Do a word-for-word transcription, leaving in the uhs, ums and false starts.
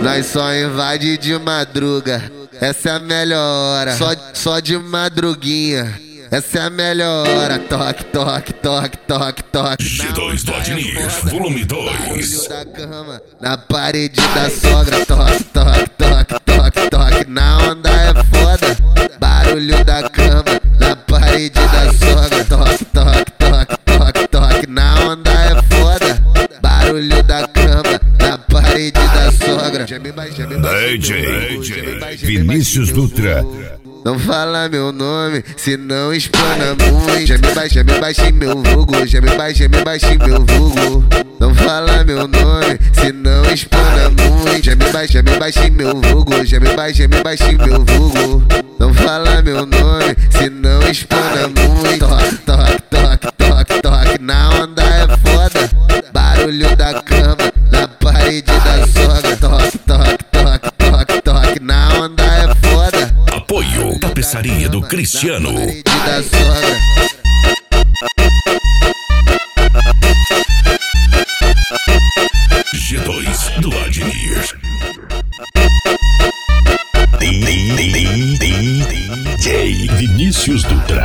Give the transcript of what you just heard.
Nós só invade de madruga, essa é a melhor hora. Só, só de madruguinha, essa é a melhor hora. Toque, toque, toque, toque, toque. G dois do Adnir, volume dois. Da cama, na parede da sogra. Toque, toque, toque, toque, toque. Na onda é foda. Barulho da cama, na parede da sogra. Toque, toque, toque, toque, toque. Na onda é foda. Barulho da cama, na parede da sogra. D J Vinícius Dutra. Não fala meu nome, se não espana muito. Já me baixa, me baixa em meu vulgo. Já me baixa, me baixa em meu vulgo. Não fala meu nome, se não espana muito. Já me baixa, me baixa em meu vulgo. Já me baixa, me baixa em meu vulgo. Não fala meu nome, se não espana muito. Toque, toque, toque, toque, toque. Na onda é foda. Barulho da cama, na parede da sogra. Toque, toque, toque, toque, toque. Na onda é foda. Apoio Tapeçaria do Cristiano. Da sogra. G dois do Adnir. D J Vinícius Dutra.